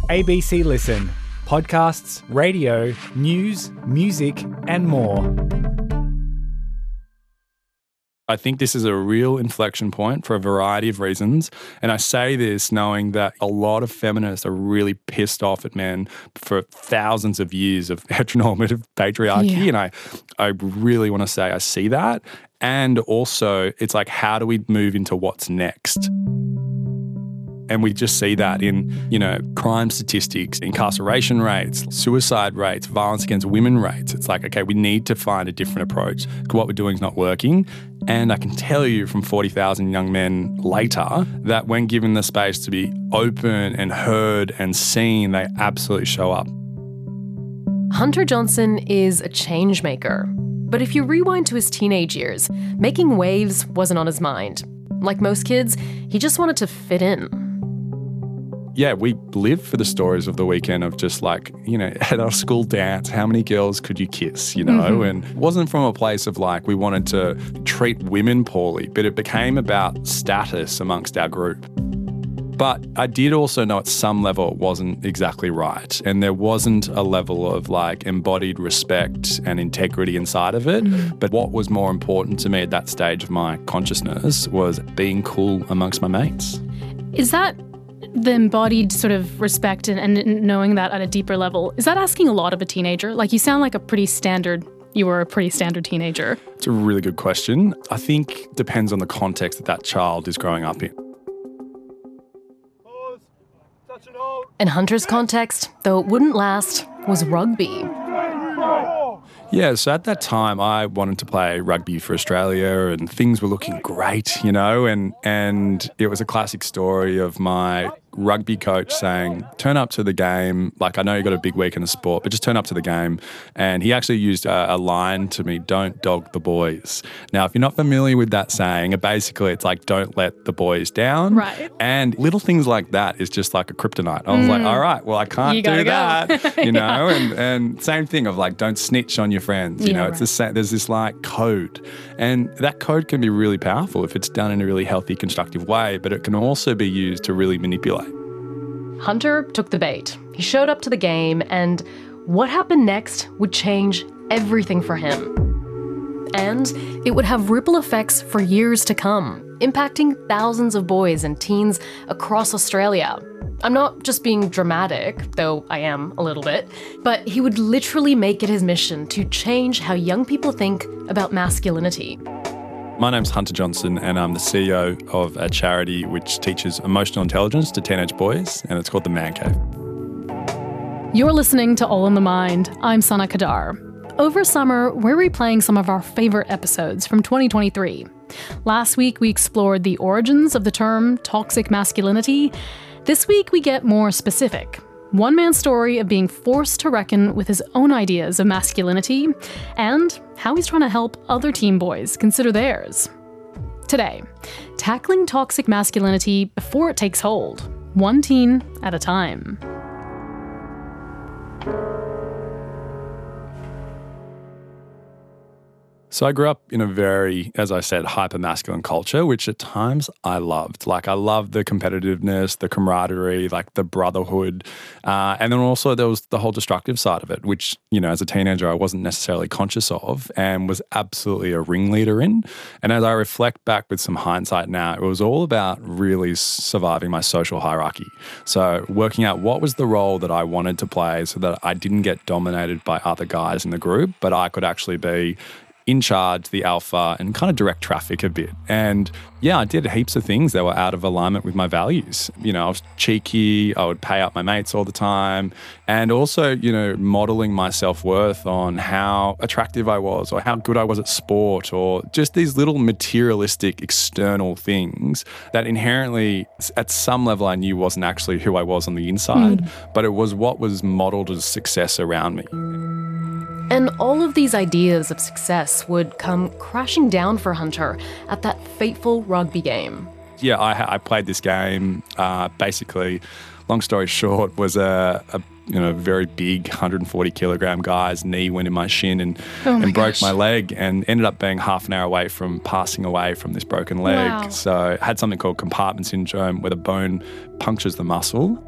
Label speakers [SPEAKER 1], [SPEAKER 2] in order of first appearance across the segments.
[SPEAKER 1] ABC Listen. Podcasts, radio, news, music, and more.
[SPEAKER 2] I think this is a real inflection point for a variety of reasons. And I say this knowing that a lot of feminists are really pissed off at men for thousands of years of heteronormative patriarchy.
[SPEAKER 3] Yeah.
[SPEAKER 2] And I really want to say I see that. And also, it's like, how do we move into what's next? And we just see that in, crime statistics, incarceration rates, suicide rates, violence against women rates. It's like, okay, we need to find a different approach. What we're doing is not working. And I can tell you from 40,000 young men later that when given the space to be open and heard and seen, they absolutely show up.
[SPEAKER 3] Hunter Johnson is a change maker. But if you rewind to his teenage years, making waves wasn't on his mind. Like most kids, he just wanted to fit in.
[SPEAKER 2] Yeah, we lived for the stories of the weekend of just like, at our school dance, how many girls could you kiss, And it wasn't from a place of like we wanted to treat women poorly, but it became about status amongst our group. But I did also know at some level it wasn't exactly right. And there wasn't a level of like embodied respect and integrity inside of it. But what was more important to me at that stage of my consciousness was being cool amongst my mates.
[SPEAKER 4] Is that the embodied sort of respect and knowing that at a deeper level, is that asking a lot of a teenager? Like, you sound like you were a pretty standard teenager.
[SPEAKER 2] It's a really good question. I think it depends on the context that child is growing up in.
[SPEAKER 3] In Hunter's context, though it wouldn't last, was rugby.
[SPEAKER 2] Yeah, so at that time I wanted to play rugby for Australia and things were looking great, and it was a classic story of my rugby coach saying, turn up to the game, like I know you got a big week in the sport, but just turn up to the game. And he actually used a line to me, don't dog the boys. Now, if you're not familiar with that saying, basically it's like, don't let the boys down.
[SPEAKER 4] Right.
[SPEAKER 2] And little things like that is just like a kryptonite. I was like, all right, well, I can't do that, and same thing of like, don't snitch on your friends, it's the same, there's this like code. And that code can be really powerful if it's done in a really healthy, constructive way, but it can also be used to really manipulate.
[SPEAKER 3] Hunter took the bait. He showed up to the game, and what happened next would change everything for him. And it would have ripple effects for years to come, impacting thousands of boys and teens across Australia. I'm not just being dramatic, though I am a little bit, but he would literally make it his mission to change how young people think about masculinity.
[SPEAKER 2] My name's Hunter Johnson and I'm the CEO of a charity which teaches emotional intelligence to teenage boys, and it's called The Man Cave.
[SPEAKER 4] You're listening to All in the Mind. I'm Sana Kadar. Over summer, we're replaying some of our favourite episodes from 2023. Last week, we explored the origins of the term toxic masculinity. This week, we get more specific. One man's story of being forced to reckon with his own ideas of masculinity and how he's trying to help other teen boys consider theirs. Today, tackling toxic masculinity before it takes hold, one teen at a time.
[SPEAKER 2] So I grew up in a very, as I said, hyper-masculine culture, which at times I loved. Like I loved the competitiveness, the camaraderie, like the brotherhood. And then also there was the whole destructive side of it, which, as a teenager, I wasn't necessarily conscious of and was absolutely a ringleader in. And as I reflect back with some hindsight now, it was all about really surviving my social hierarchy. So working out what was the role that I wanted to play so that I didn't get dominated by other guys in the group, but I could actually be in charge, the alpha, and kind of direct traffic a bit. And yeah, I did heaps of things that were out of alignment with my values. I was cheeky, I would pay up my mates all the time, and also, modeling my self-worth on how attractive I was or how good I was at sport or just these little materialistic external things that inherently, at some level, I knew wasn't actually who I was on the inside, but it was what was modeled as success around me.
[SPEAKER 3] And all of these ideas of success would come crashing down for Hunter at that fateful rugby game.
[SPEAKER 2] Yeah, I played this game. Basically, long story short, was a very big 140 kilogram guy's knee went in my shin and broke my leg, and ended up being half an hour away from passing away from this broken leg.
[SPEAKER 4] Wow.
[SPEAKER 2] So I had something called compartment syndrome, where the bone punctures the muscle.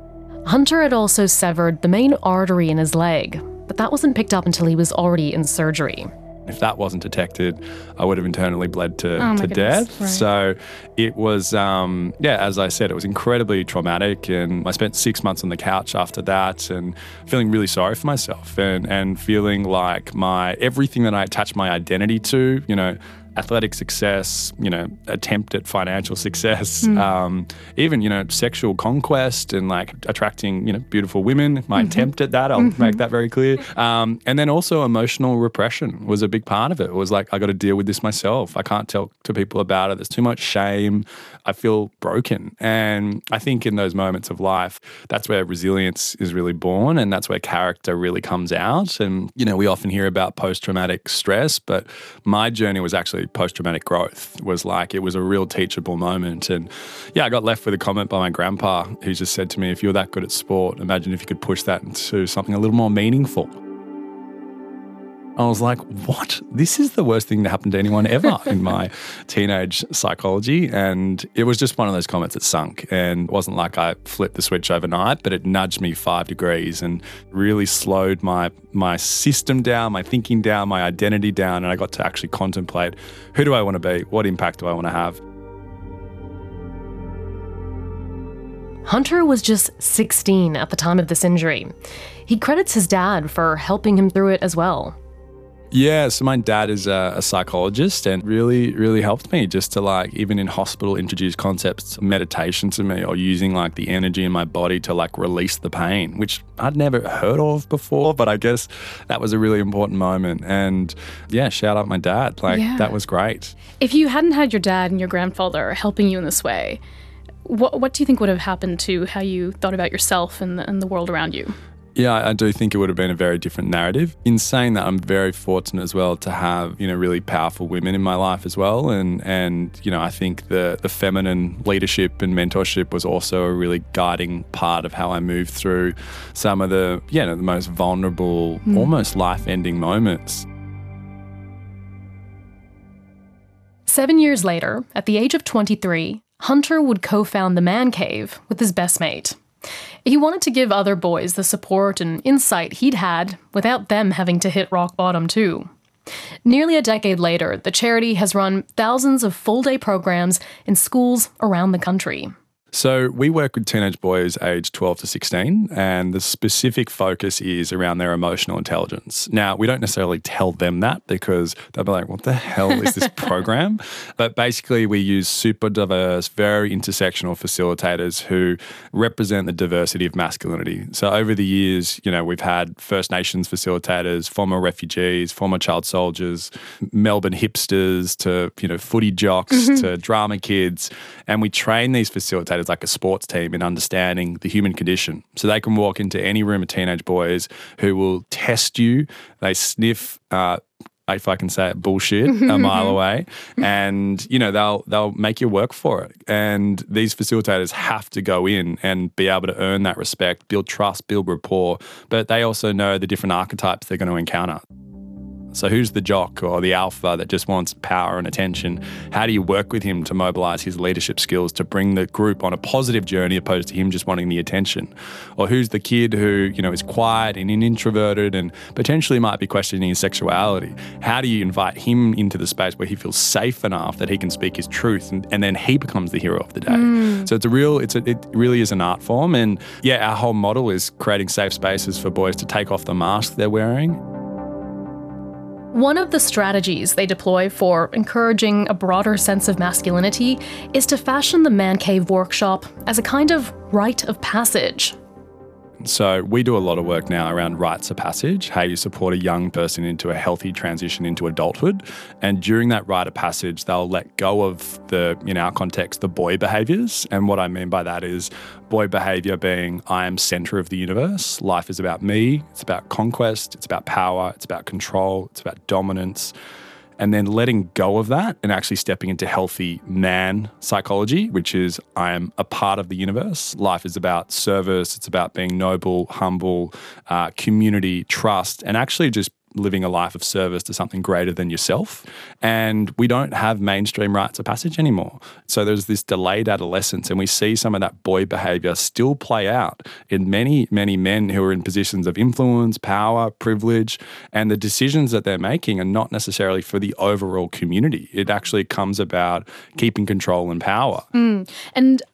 [SPEAKER 3] Hunter had also severed the main artery in his leg, but that wasn't picked up until he was already in surgery.
[SPEAKER 2] If that wasn't detected, I would have internally bled to
[SPEAKER 4] goodness,
[SPEAKER 2] death.
[SPEAKER 4] right.
[SPEAKER 2] So it was, as I said, it was incredibly traumatic. And I spent 6 months on the couch after that and feeling really sorry for myself and feeling like everything that I attached my identity to, athletic success, attempt at financial success, even, sexual conquest and like attracting, beautiful women. My attempt at that, I'll make that very clear. And then also emotional repression was a big part of it. It was like, I got to deal with this myself. I can't tell to people about it. There's too much shame. I feel broken. And I think in those moments of life, that's where resilience is really born and that's where character really comes out. And, we often hear about post-traumatic stress, but my journey was actually post-traumatic growth. It was a real teachable moment. And I got left with a comment by my grandpa who just said to me, if you're that good at sport, imagine if you could push that into something a little more meaningful. I was like, what? This is the worst thing to happen to anyone ever in my teenage psychology. And it was just one of those comments that sunk. And it wasn't like I flipped the switch overnight, but it nudged me 5 degrees and really slowed my system down, my thinking down, my identity down. And I got to actually contemplate, who do I want to be? What impact do I want to have?
[SPEAKER 3] Hunter was just 16 at the time of this injury. He credits his dad for helping him through it as well.
[SPEAKER 2] Yeah, so my dad is a psychologist and really, really helped me just to even in hospital, introduce concepts of meditation to me or using the energy in my body to release the pain, which I'd never heard of before, but I guess that was a really important moment. And shout out my dad. That was great.
[SPEAKER 4] If you hadn't had your dad and your grandfather helping you in this way, what do you think would have happened to how you thought about yourself and the world around you?
[SPEAKER 2] Yeah, I do think it would have been a very different narrative. In saying that, I'm very fortunate as well to have, really powerful women in my life as well. And I think the feminine leadership and mentorship was also a really guiding part of how I moved through some of the most vulnerable, almost life-ending moments.
[SPEAKER 3] 7 years later, at the age of 23, Hunter would co-found the Man Cave with his best mate. He wanted to give other boys the support and insight he'd had without them having to hit rock bottom too. Nearly a decade later, the charity has run thousands of full-day programs in schools around the country.
[SPEAKER 2] So we work with teenage boys aged 12 to 16, and the specific focus is around their emotional intelligence. Now, we don't necessarily tell them that because they'll be like, what the hell is this program? But basically, we use super diverse, very intersectional facilitators who represent the diversity of masculinity. So over the years, we've had First Nations facilitators, former refugees, former child soldiers, Melbourne hipsters to, footy jocks to drama kids. And we train these facilitators like a sports team in understanding the human condition. So they can walk into any room of teenage boys who will test you. They sniff, if I can say it, bullshit a mile away, and they'll make you work for it. And these facilitators have to go in and be able to earn that respect, build trust, build rapport, but they also know the different archetypes they're going to encounter. So who's the jock or the alpha that just wants power and attention? How do you work with him to mobilize his leadership skills to bring the group on a positive journey opposed to him just wanting the attention? Or who's the kid who, is quiet and introverted and potentially might be questioning his sexuality? How do you invite him into the space where he feels safe enough that he can speak his truth and then he becomes the hero of the day? So it really is an art form. And our whole model is creating safe spaces for boys to take off the mask they're wearing.
[SPEAKER 3] One of the strategies they deploy for encouraging a broader sense of masculinity is to fashion the Man Cave workshop as a kind of rite of passage.
[SPEAKER 2] So we do a lot of work now around rites of passage, how you support a young person into a healthy transition into adulthood. And during that rite of passage, they'll let go of in our context, the boy behaviours. And what I mean by that is boy behaviour being, I am centre of the universe. Life is about me. It's about conquest. It's about power. It's about control. It's about dominance. And then letting go of that and actually stepping into healthy man psychology, which is I am a part of the universe. Life is about service. It's about being noble, humble, community, trust, and actually just living a life of service to something greater than yourself. And we don't have mainstream rites of passage anymore. So there's this delayed adolescence, and we see some of that boy behavior still play out in many, many men who are in positions of influence, power, privilege, and the decisions that they're making are not necessarily for the overall community. It actually comes about keeping control and power.
[SPEAKER 4] And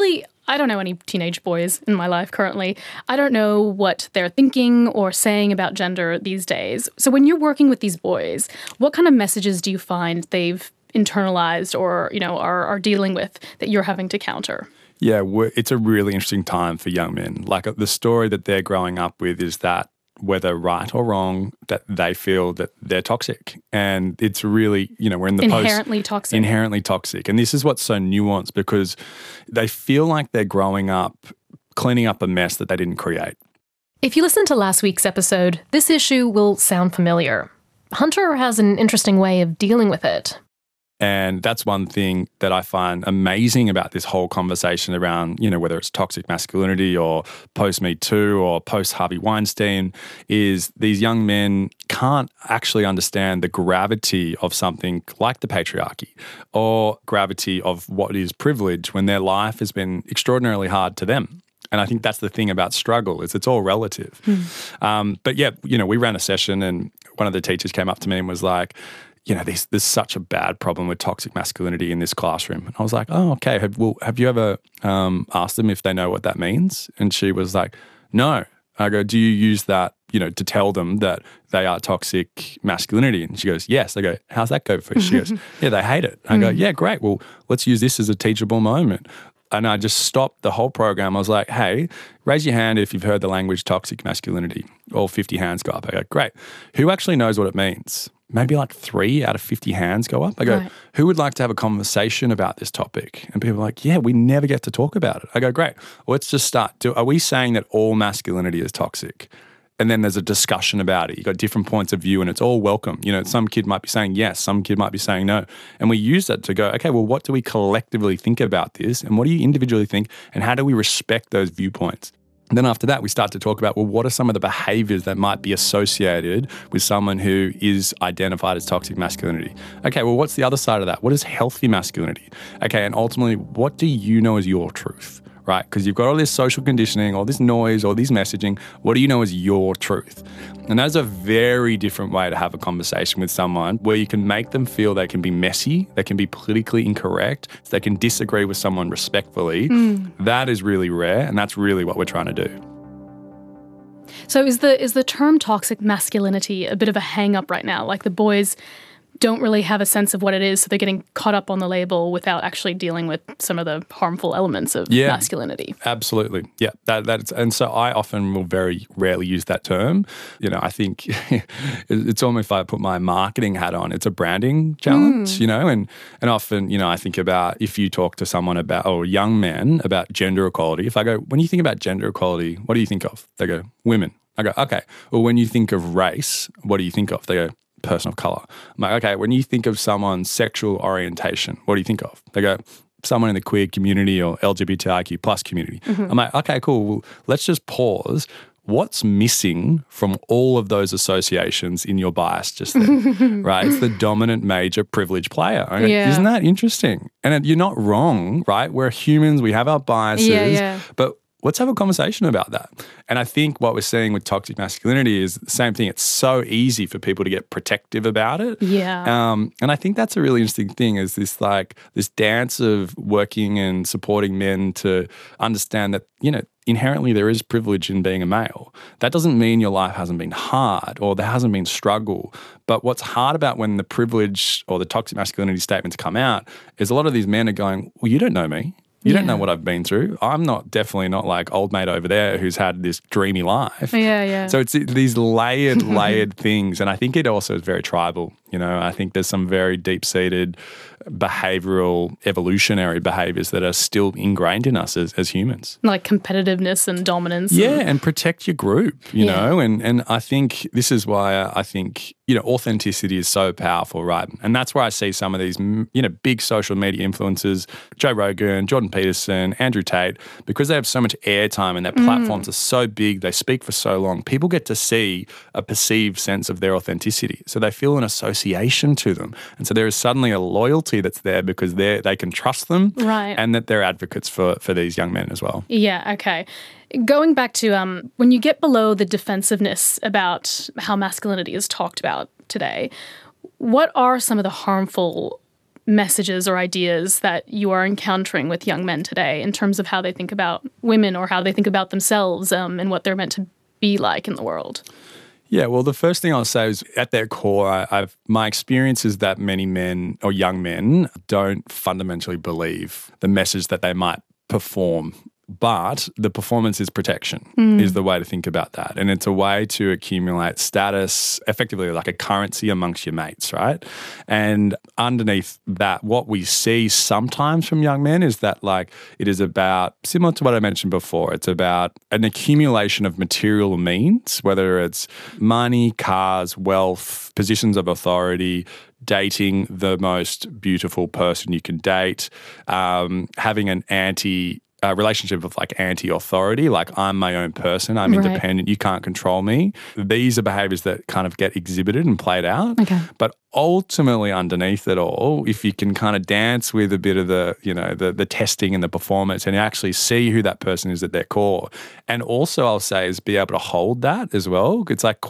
[SPEAKER 4] I don't know any teenage boys in my life currently. I don't know what they're thinking or saying about gender these days. So when you're working with these boys, what kind of messages do you find they've internalized or, are dealing with that you're having to counter?
[SPEAKER 2] Yeah, it's a really interesting time for young men. Like the story that they're growing up with is that whether right or wrong, that they feel that they're toxic. And it's really, we're in the inherently toxic. And this is what's so nuanced, because they feel like they're growing up cleaning up a mess that they didn't create.
[SPEAKER 3] If you listen to last week's episode, this issue will sound familiar. Hunter has an interesting way of dealing with it.
[SPEAKER 2] And that's one thing that I find amazing about this whole conversation around, whether it's toxic masculinity or post-Me Too or post-Harvey Weinstein, is these young men can't actually understand the gravity of something like the patriarchy or gravity of what is privilege when their life has been extraordinarily hard to them. And I think that's the thing about struggle, is it's all relative. But yeah, we ran a session and one of the teachers came up to me and was like, there's such a bad problem with toxic masculinity in this classroom. And I was like, oh, okay. Have you ever asked them if they know what that means? And she was like, no. I go, do you use that, to tell them that they are toxic masculinity? And she goes, yes. I go, how's that go for you? She goes, yeah, they hate it. I go, yeah, great. Well, let's use this as a teachable moment. And I just stopped the whole program. I was like, hey, raise your hand if you've heard the language toxic masculinity. All 50 hands go up. I go, great. Who actually knows what it means? Maybe like 3 out of 50 hands go up. I go, who would like to have a conversation about this topic? And people are like, yeah, we never get to talk about it. I go, great. Well, let's just start. Are we saying that all masculinity is toxic? And then there's a discussion about it. You've got different points of view and it's all welcome. Some kid might be saying yes, some kid might be saying no. And we use that to go, okay, well, what do we collectively think about this? And what do you individually think? And how do we respect those viewpoints? And then after that, we start to talk about, well, what are some of the behaviors that might be associated with someone who is identified as toxic masculinity? Okay, well, what's the other side of that? What is healthy masculinity? Okay, and ultimately, what do you know as your truth? Right? Because you've got all this social conditioning, all this noise, all this messaging. What do you know is your truth? And that's a very different way to have a conversation with someone where you can make them feel they can be messy, they can be politically incorrect, they can disagree with someone respectfully. That is really rare, and that's really what we're trying to do.
[SPEAKER 4] So is the term toxic masculinity a bit of a hang-up right now? Like the boys don't really have a sense of what it is, so they're getting caught up on the label without actually dealing with some of the harmful elements of masculinity.
[SPEAKER 2] Absolutely. Yeah. That's, and so I often will very rarely use that term. I think it's almost if I put my marketing hat on, it's a branding challenge, and often, I think about if you talk to someone about, or young men about gender equality, if I go, when you think about gender equality, what do you think of? They go, women. I go, okay. Well, when you think of race, what do you think of? They go, person of color. I'm like, okay, when you think of someone's sexual orientation, what do you think of? They go, someone in the queer community or LGBTIQ plus community. I'm like, okay, cool. Well, let's just pause. What's missing from all of those associations in your bias just then, right? It's the dominant major privilege player. Isn't that interesting? And you're not wrong, right? We're humans. We have our biases, but let's have a conversation about that. And I think what we're seeing with toxic masculinity is the same thing. It's so easy for people to get protective about it.
[SPEAKER 4] Yeah.
[SPEAKER 2] And I think that's a really interesting thing, is this dance of working and supporting men to understand that, inherently there is privilege in being a male. That doesn't mean your life hasn't been hard or there hasn't been struggle. But what's hard about when the privilege or the toxic masculinity statements come out is a lot of these men are going, well, you don't know me. You don't know what I've been through. I'm definitely not like old mate over there who's had this dreamy life.
[SPEAKER 4] Yeah.
[SPEAKER 2] So it's these layered things. And I think it also is very tribal. You know, I think there's some very deep-seated behavioral, evolutionary behaviors that are still ingrained in us as humans.
[SPEAKER 4] Like competitiveness and dominance.
[SPEAKER 2] Yeah, and protect your group, you know, and I think this is why I think, you know, authenticity is so powerful, right? And that's where I see some of these, you know, big social media influencers, Joe Rogan, Jordan Peterson, Andrew Tate, because they have so much airtime and their platforms are so big, they speak for so long, people get to see a perceived sense of their authenticity. So they feel an association to them. And so there is suddenly a loyalty that's there because they can trust them,
[SPEAKER 4] right,
[SPEAKER 2] and that they're advocates for these young men as well.
[SPEAKER 4] Yeah, okay. Going back to when you get below the defensiveness about how masculinity is talked about today, what are some of the harmful messages or ideas that you are encountering with young men today in terms of how they think about women or how they think about themselves and what they're meant to be like in the world?
[SPEAKER 2] Yeah, well, the first thing I'll say is at their core, my experience is that many men or young men don't fundamentally believe the message that they might perform, but the performance is protection is the way to think about that. And it's a way to accumulate status, effectively like a currency amongst your mates, right? And underneath that, what we see sometimes from young men is that like it is about, similar to what I mentioned before, it's about an accumulation of material means, whether it's money, cars, wealth, positions of authority, dating the most beautiful person you can date, having an relationship of like anti-authority, like I'm my own person, I'm independent, you can't control me. These are behaviors that kind of get exhibited and played out.
[SPEAKER 4] Okay.
[SPEAKER 2] But ultimately underneath it all, if you can kind of dance with a bit of the, you know, the testing and the performance and actually see who that person is at their core. And also I'll say is be able to hold that as well. It's like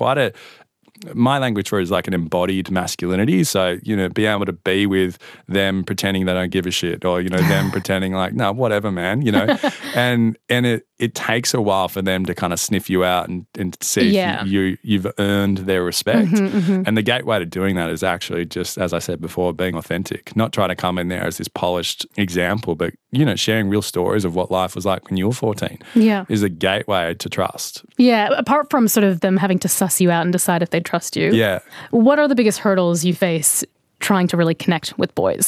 [SPEAKER 2] my language for it is like an embodied masculinity. So, you know, be able to be with them pretending they don't give a shit, or, you know, them pretending like, no, whatever, man, you know, and it takes a while for them to kind of sniff you out and see if you've earned their respect. And the gateway to doing that is actually just, as I said before, being authentic, not trying to come in there as this polished example, but, you know, sharing real stories of what life was like when you were 14 is a gateway to trust.
[SPEAKER 4] Yeah, apart from sort of them having to suss you out and decide if they trust you.
[SPEAKER 2] Yeah.
[SPEAKER 4] What are the biggest hurdles you face trying to really connect with boys?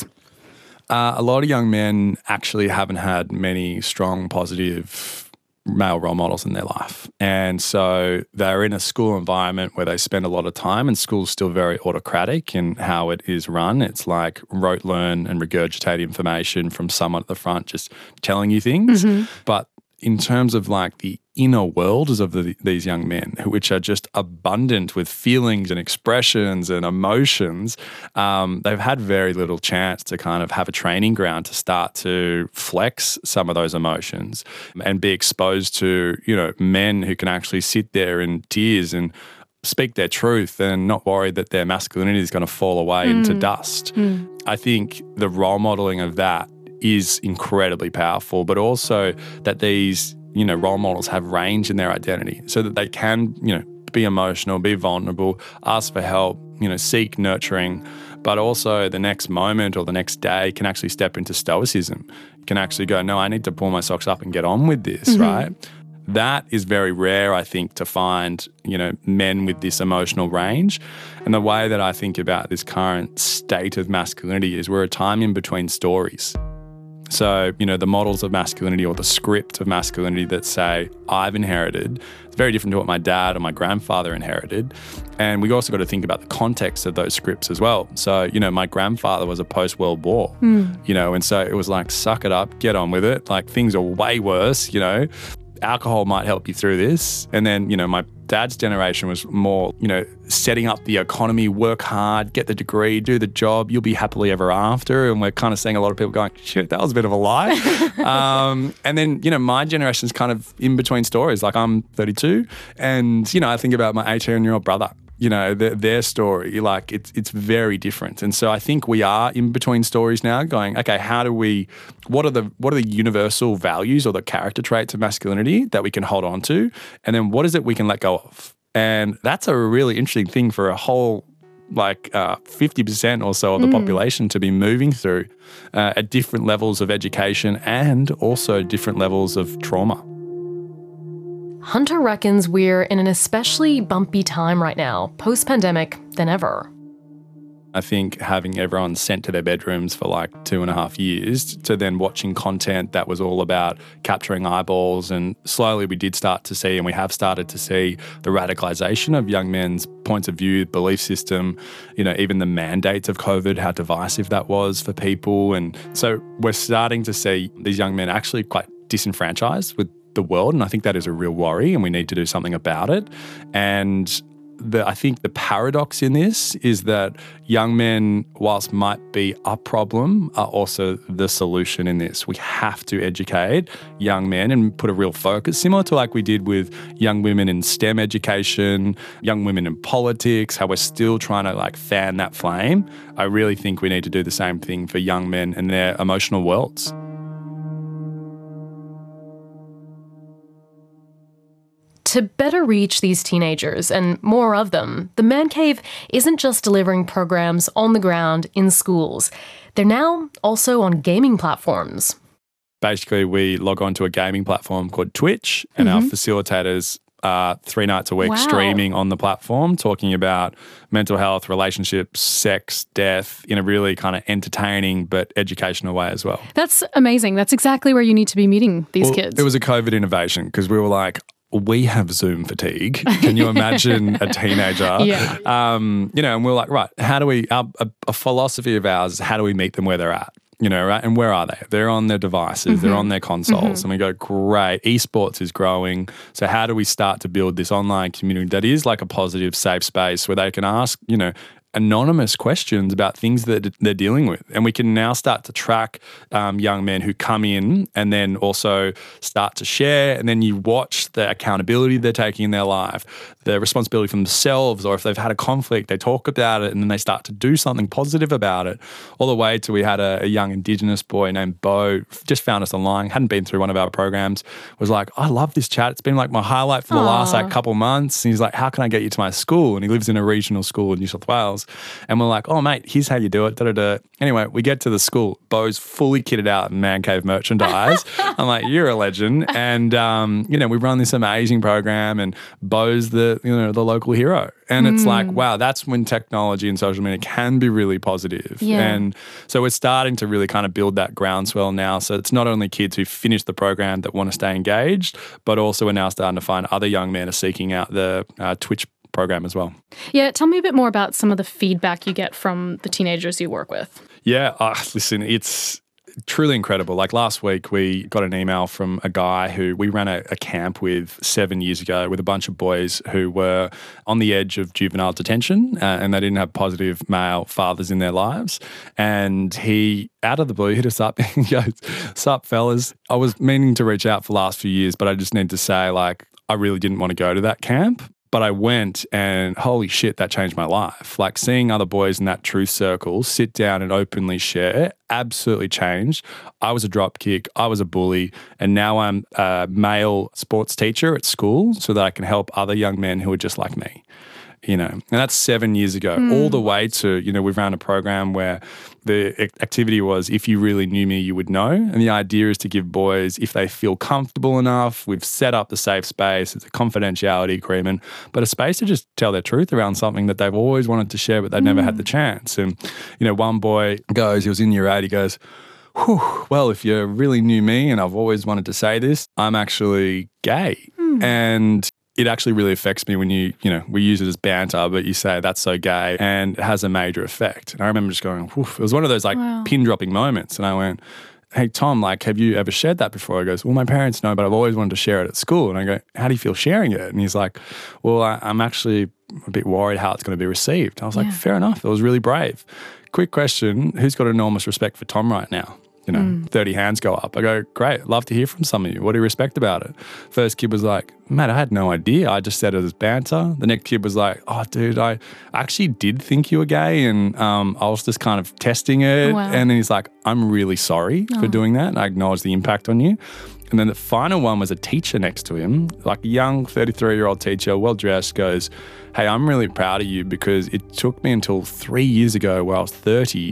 [SPEAKER 2] A lot of young men actually haven't had many strong, positive male role models in their life. And so they're in a school environment where they spend a lot of time, and school's still very autocratic in how it is run. It's like rote learn and regurgitate information from someone at the front just telling you things. But in terms of like the inner worlds of these young men, which are just abundant with feelings and expressions and emotions, they've had very little chance to kind of have a training ground to start to flex some of those emotions and be exposed to, you know, men who can actually sit there in tears and speak their truth and not worry that their masculinity is going to fall away into dust. I think the role modeling of that is incredibly powerful, but also that these, you know, role models have range in their identity so that they can, you know, be emotional, be vulnerable, ask for help, you know, seek nurturing, but also the next moment or the next day can actually step into stoicism. You can actually go, no, I need to pull my socks up and get on with this, right? That is very rare, I think, to find, you know, men with this emotional range. And the way that I think about this current state of masculinity is we're a time in between stories. So, you know, the models of masculinity or the script of masculinity that say I've inherited, it's very different to what my dad or my grandfather inherited. And we also got to think about the context of those scripts as well. So, you know, my grandfather was a post-World War, you know, and so it was like, suck it up, get on with it. Like things are way worse, you know. Alcohol might help you through this. And then, you know, my dad's generation was more, you know, setting up the economy, work hard, get the degree, do the job, you'll be happily ever after. And we're kind of seeing a lot of people going, shit, that was a bit of a lie. And then, you know, my generation's kind of in between stories. Like I'm 32 and, you know, I think about my 18-year-old brother. You know, their story, like it's very different. And so I think we are in between stories now going, okay, what are the universal values or the character traits of masculinity that we can hold on to? And then what is it we can let go of? And that's a really interesting thing for a whole, like 50% or so of the population to be moving through at different levels of education and also different levels of trauma.
[SPEAKER 3] Hunter reckons we're in an especially bumpy time right now, post-pandemic, than ever.
[SPEAKER 2] I think having everyone sent to their bedrooms for like 2.5 years to then watching content that was all about capturing eyeballs, and slowly we did start to see, and we have started to see, the radicalisation of young men's points of view, belief system, even the mandates of COVID, how divisive that was for people. And so we're starting to see these young men actually quite disenfranchised with the world, and I think that is a real worry, and we need to do something about it. And I think the paradox in this is that young men, whilst might be a problem, are also the solution in this. We have to educate young men and put a real focus, similar to like we did with young women in STEM education, young women in politics, how we're still trying to like fan that flame. I really think we need to do the same thing for young men and their emotional worlds.
[SPEAKER 3] To better reach these teenagers and more of them, the Man Cave isn't just delivering programs on the ground in schools. They're now also on gaming platforms.
[SPEAKER 2] Basically, we log on to a gaming platform called Twitch, and our facilitators are 3 nights a week streaming on the platform, talking about mental health, relationships, sex, death in a really kind of entertaining but educational way as well.
[SPEAKER 4] That's amazing. That's exactly where you need to be meeting these kids.
[SPEAKER 2] It was a COVID innovation because we were like, we have Zoom fatigue. Can you imagine a teenager?
[SPEAKER 4] Yeah.
[SPEAKER 2] And we're like, right, how do we, a philosophy of ours is how do we meet them where they're at? Right? And where are they? They're on their devices, they're on their consoles. And we go, great, esports is growing. So how do we start to build this online community that is like a positive, safe space where they can ask, anonymous questions about things that they're dealing with. And we can now start to track young men who come in and then also start to share. And then you watch the accountability they're taking in their life, the responsibility for themselves, or if they've had a conflict, they talk about it and then they start to do something positive about it. All the way to we had a young Indigenous boy named Bo, just found us online, hadn't been through one of our programs, was like, I love this chat. It's been like my highlight for the last couple months. And he's like, how can I get you to my school? And he lives in a regional school in New South Wales. And we're like, oh, mate, here's how you do it. Da-da-da. Anyway, we get to the school. Bo's fully kitted out in Man Cave merchandise. I'm like, you're a legend. And, we run this amazing program and Bo's the local hero. And it's like, wow, that's when technology and social media can be really positive.
[SPEAKER 4] Yeah.
[SPEAKER 2] And so we're starting to really kind of build that groundswell now. So it's not only kids who finish the program that want to stay engaged, but also we're now starting to find other young men are seeking out the Twitch program as well.
[SPEAKER 4] Yeah, tell me a bit more about some of the feedback you get from the teenagers you work with.
[SPEAKER 2] Yeah, listen, it's truly incredible. Like last week, we got an email from a guy who we ran a camp with 7 years ago with a bunch of boys who were on the edge of juvenile detention and they didn't have positive male fathers in their lives. And he, out of the blue, hit us up and goes, "Sup, fellas? I was meaning to reach out for the last few years, but I just need to say, like, I really didn't want to go to that camp. But I went and holy shit, that changed my life. Like seeing other boys in that truth circle sit down and openly share absolutely changed. I was a dropkick, I was a bully, and now I'm a male sports teacher at school so that I can help other young men who are just like me. And that's 7 years ago, all the way to, we've run a program where the activity was, if you really knew me, you would know. And the idea is to give boys, if they feel comfortable enough, we've set up the safe space, it's a confidentiality agreement, but a space to just tell their truth around something that they've always wanted to share, but they've never had the chance. And, one boy goes, he was in year 8, he goes, well, if you really knew me, and I've always wanted to say this, I'm actually gay. And it actually really affects me when we use it as banter, but you say that's so gay and it has a major effect. And I remember just going, woof. It was one of those pin dropping moments. And I went, hey, Tom, have you ever shared that before? He goes, well, my parents know, but I've always wanted to share it at school. And I go, how do you feel sharing it? And he's like, well, I'm actually a bit worried how it's going to be received. I was like, fair enough. It was really brave. Quick question, who's got enormous respect for Tom right now? 30 hands go up. I go, great, love to hear from some of you. What do you respect about it? First kid was like, Matt, I had no idea. I just said it as banter. The next kid was like, oh, dude, I actually did think you were gay and I was just kind of testing it.
[SPEAKER 4] Wow.
[SPEAKER 2] And then he's like, I'm really sorry for doing that. And I acknowledge the impact on you. And then the final one was a teacher next to him, like a young 33-year-old teacher, well-dressed, goes, hey, I'm really proud of you because it took me until 3 years ago where I was 30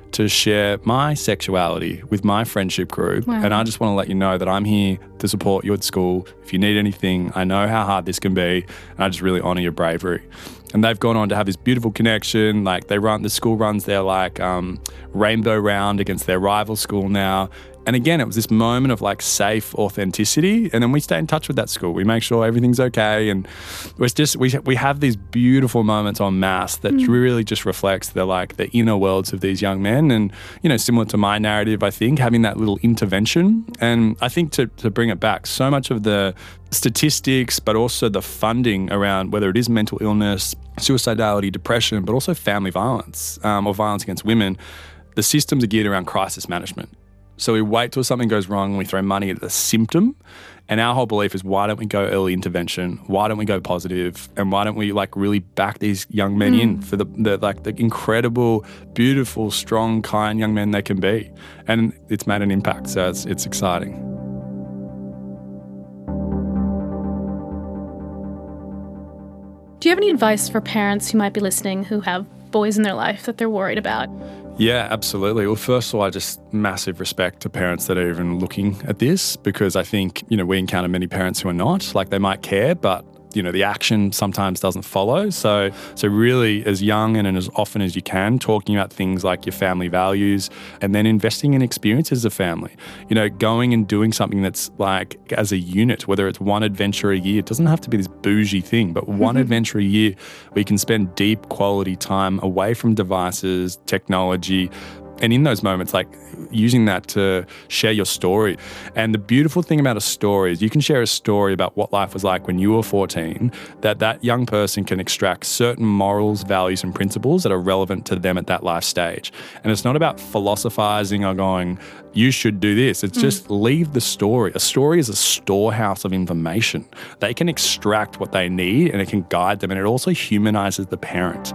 [SPEAKER 2] to share my sexuality with my friendship group.
[SPEAKER 4] Wow.
[SPEAKER 2] And I just want to let you know that I'm here to support you at school. If you need anything, I know how hard this can be, and I just really honour your bravery. And they've gone on to have this beautiful connection. Like the school runs their rainbow round against their rival school now. And again, it was this moment of like safe authenticity. And then we stay in touch with that school. We make sure everything's okay. And it's just, we have these beautiful moments en masse that really just reflects the inner worlds of these young men. And, similar to my narrative, I think, having that little intervention. And I think to bring it back, so much of the statistics, but also the funding around whether it is mental illness, suicidality, depression, but also family violence or violence against women, the systems are geared around crisis management. So we wait till something goes wrong and we throw money at the symptom. And our whole belief is, why don't we go early intervention? Why don't we go positive? And why don't we really back these young men in for the incredible, beautiful, strong, kind young men they can be? And it's made an impact. So it's exciting.
[SPEAKER 4] Do you have any advice for parents who might be listening who have boys in their life that they're worried about?
[SPEAKER 2] Yeah, absolutely. Well, first of all, I just massive respect to parents that are even looking at this, because I think, we encounter many parents who are not. Like, they might care, but the action sometimes doesn't follow. So really, as young and as often as you can, talking about things like your family values, and then investing in experiences of family. Going and doing something that's like as a unit, whether it's one adventure a year. It doesn't have to be this bougie thing, but one adventure a year where you can spend deep quality time away from devices, technology, and in those moments, like using that to share your story. And the beautiful thing about a story is you can share a story about what life was like when you were 14, that young person can extract certain morals, values, and principles that are relevant to them at that life stage. And it's not about philosophizing or going, you should do this. It's just leave the story. A story is a storehouse of information. They can extract what they need and it can guide them. And it also humanizes the parent.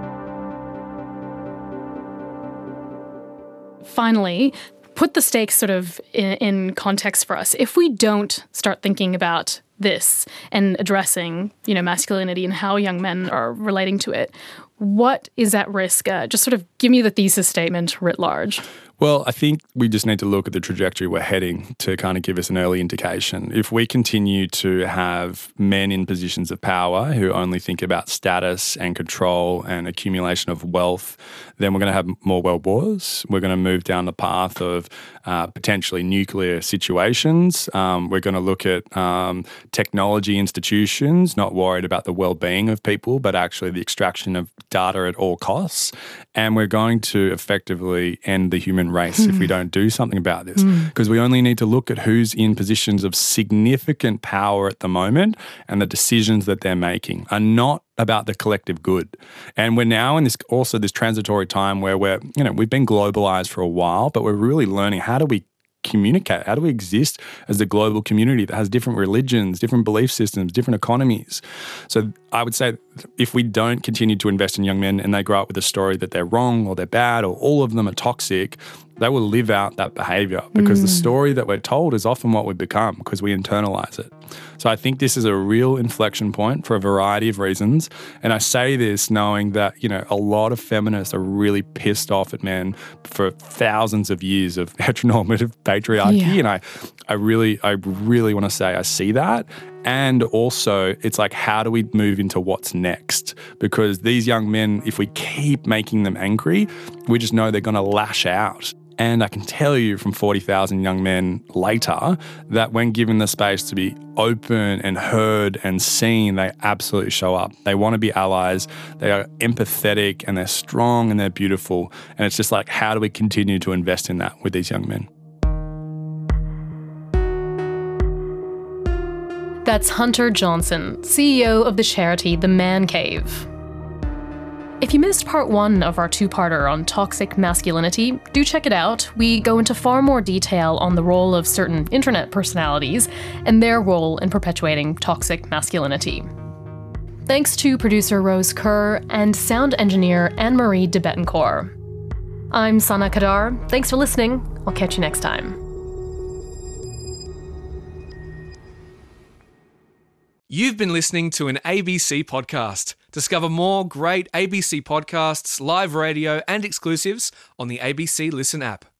[SPEAKER 4] Finally, put the stakes sort of in context for us. If we don't start thinking about this and addressing, masculinity and how young men are relating to it, what is at risk? Just sort of give me the thesis statement writ large.
[SPEAKER 2] Well, I think we just need to look at the trajectory we're heading to kind of give us an early indication. If we continue to have men in positions of power who only think about status and control and accumulation of wealth, then we're going to have more world wars. We're going to move down the path of potentially nuclear situations. We're going to look at technology institutions, not worried about the well-being of people, but actually the extraction of data at all costs. And we're going to effectively end the human race if we don't do something about this, because we only need to look at who's in positions of significant power at the moment, and the decisions that they're making are not about the collective good. And we're now in this transitory time where we've been globalized for a while, but we're really learning, how do we communicate? How do we exist as a global community that has different religions, different belief systems, different economies? So I would say if we don't continue to invest in young men and they grow up with a story that they're wrong or they're bad or all of them are toxic, they will live out that behavior, because the story that we're told is often what we become because we internalize it. So I think this is a real inflection point for a variety of reasons. And I say this knowing that, a lot of feminists are really pissed off at men for thousands of years of heteronormative patriarchy.
[SPEAKER 4] Yeah.
[SPEAKER 2] And I really want to say I see that. And also, it's like, how do we move into what's next? Because these young men, if we keep making them angry, we just know they're going to lash out. And I can tell you from 40,000 young men later that when given the space to be open and heard and seen, they absolutely show up. They want to be allies. They are empathetic and they're strong and they're beautiful. And it's just like, how do we continue to invest in that with these young men?
[SPEAKER 3] That's Hunter Johnson, CEO of the charity The Man Cave. If you missed part 1 of our 2-parter on toxic masculinity, do check it out. We go into far more detail on the role of certain internet personalities and their role in perpetuating toxic masculinity. Thanks to producer Rose Kerr and sound engineer Anne-Marie de Bettencourt. I'm Sana Kadar. Thanks for listening. I'll catch you next time.
[SPEAKER 5] You've been listening to an ABC podcast. Discover more great ABC podcasts, live radio, and exclusives on the ABC Listen app.